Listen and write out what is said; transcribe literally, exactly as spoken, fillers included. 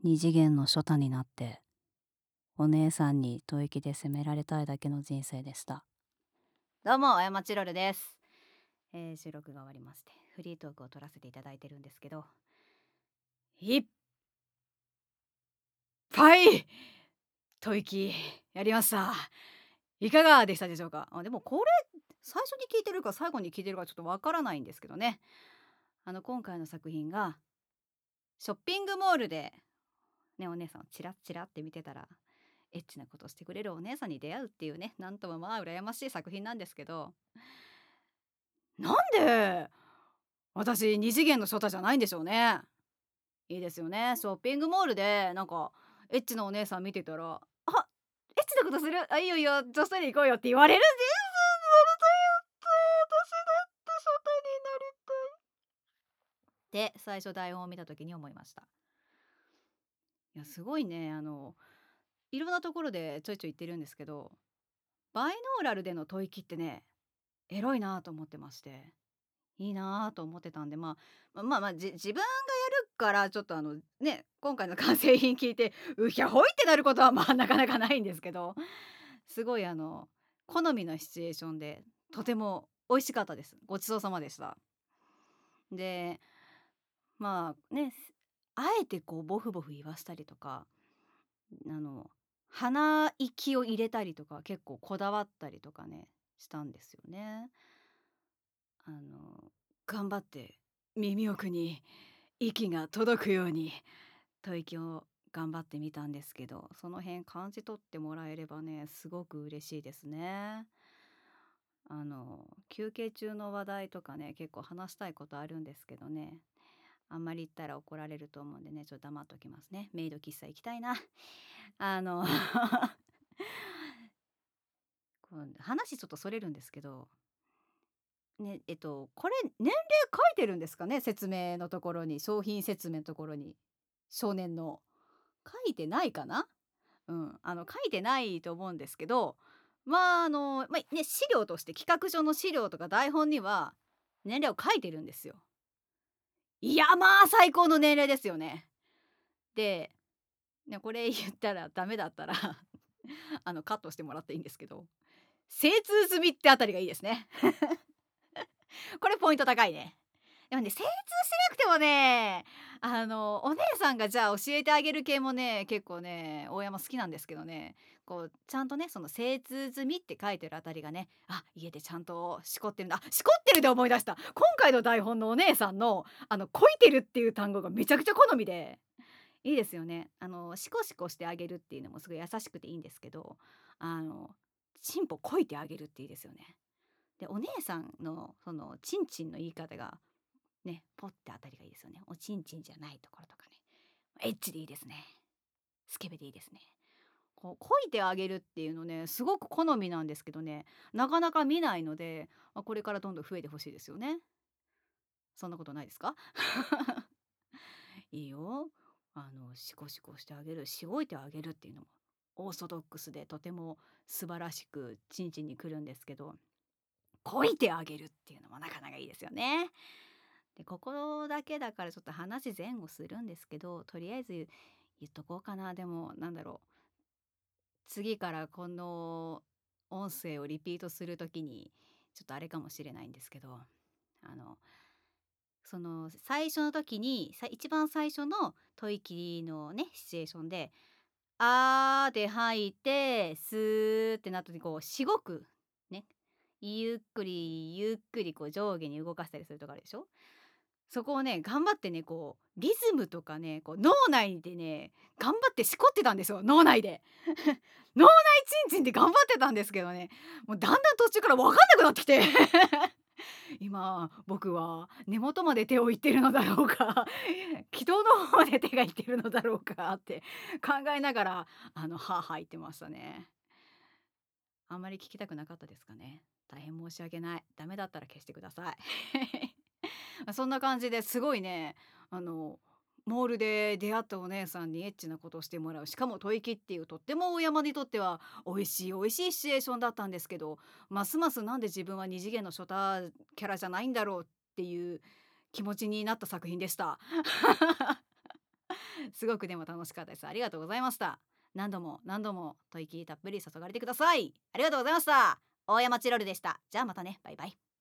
二次元の初太になってお姉さんに吐息で責められたいだけの人生でした。どうも、あやまチロルです、えー、収録が終わりましてフリートークを撮らせていただいてるんですけど、いっぱい吐息やりました。いかがでしたでしょうか。あでもこれ最初に聞いてるか最後に聞いてるかちょっとわからないんですけどね。あの今回の作品がショッピングモールでね、お姉さんをチラッチラって見てたらエッチなことをしてくれるお姉さんに出会うっていうね、なんともまあ羨ましい作品なんですけど、なんで私二次元の初太じゃないんでしょうね。いいですよね。ショッピングモールでなんかエッチなお姉さん見てたら、あ、エッチなことする、あ、いいよいいよ、女性に行こうよって言われるんです。私だって初太になりたいって最初台本を見た時に思いました。いやすごいね、あのいろんなところでちょいちょい言ってるんですけど、バイノーラルでの吐息ってね、エロいなと思ってまして、いいなと思ってたんで、まあまあまあじ自分がやるからちょっとあのね、今回の完成品聞いてうひゃほいってなることはまあなかなかないんですけど、すごいあの好みのシチュエーションでとても美味しかったです。ごちそうさまでした。でまあね、あえてこうボフボフ言わしたりとか、あの鼻息を入れたりとか結構こだわったりとかねしたんですよね。あの頑張って耳奥に息が届くように吐息を頑張ってみたんですけど、その辺感じ取ってもらえればねすごく嬉しいですね。あの休憩中の話題とかね結構話したいことあるんですけどね、あんまり言ったら怒られると思うんでねちょっと黙っときますね。メイド喫茶行きたいな。あのこう話ちょっとそれるんですけどね、えっとこれ年齢書いてるんですかね、説明のところに、商品説明のところに、少年の書いてないかな。うん、あの書いてないと思うんですけど、まああの、まあね、資料として企画書の資料とか台本には年齢を書いてるんですよ。いやまあ最高の年齢ですよね。で、ね、これ言ったらダメだったらあのカットしてもらっていいんですけど、精通済みってあたりがいいですね。これポイント高いね。でもね、精通しなくてもね、あのお姉さんがじゃあ教えてあげる系もね結構ね大山好きなんですけどね、こうちゃんとねその精通済みって書いてるあたりがね、あ家でちゃんとしこってるんだ、あしこってるで思い出した。今回の台本のお姉さんのあのこいてるっていう単語がめちゃくちゃ好みでいいですよね。あのシコシコしてあげるっていうのもすごい優しくていいんですけど、あのチンポこいてあげるっていいですよね。でお姉さんのそのチンチンの言い方がね、ポッてあたりがいいですよね。おちんちんじゃないところとかね。エッチでいいですね。スケベでいいですね。こう、こいてあげるっていうのね、すごく好みなんですけどね、なかなか見ないので、まあ、これからどんどん増えてほしいですよね。そんなことないですか？いいよ。あの、シコシコしてあげる、しごいてあげるっていうのも、オーソドックスでとても素晴らしくちんちんにくるんですけど、こいてあげるっていうのもなかなかいいですよね。でここだけだからちょっと話前後するんですけど、とりあえず言っとこうかな。でもなんだろう、次からこの音声をリピートする時にちょっとあれかもしれないんですけど、あのその最初の時にさ一番最初の吐息のねシチュエーションで「あー」で吐いてスーってなった時にこうしごくね、ゆっくりゆっくりこう上下に動かしたりするとこあるでしょ。そこをね、頑張ってね、こうリズムとかね、こう脳内でね、頑張ってしこってたんですよ、脳内で。脳内チンチンで頑張ってたんですけどね、もうだんだん途中から分かんなくなってきて。今僕は根元まで手をいってるのだろうか、気道の方で手がいってるのだろうかって考えながら、あの、はあはあ言ってましたね。あんまり聞きたくなかったですかね。大変申し訳ない。ダメだったら消してください。そんな感じですごいね、あのモールで出会ったお姉さんにエッチなことをしてもらう、しかも吐息っていうとっても大山にとっては美味しい美味しいシチュエーションだったんですけど、ますますなんで自分は二次元のショタキャラじゃないんだろうっていう気持ちになった作品でした。 すごくでも楽しかったです。ありがとうございました。何度も何度も吐息たっぷり注がれてください。ありがとうございました。大山チロルでした。じゃあまたね。バイバイ。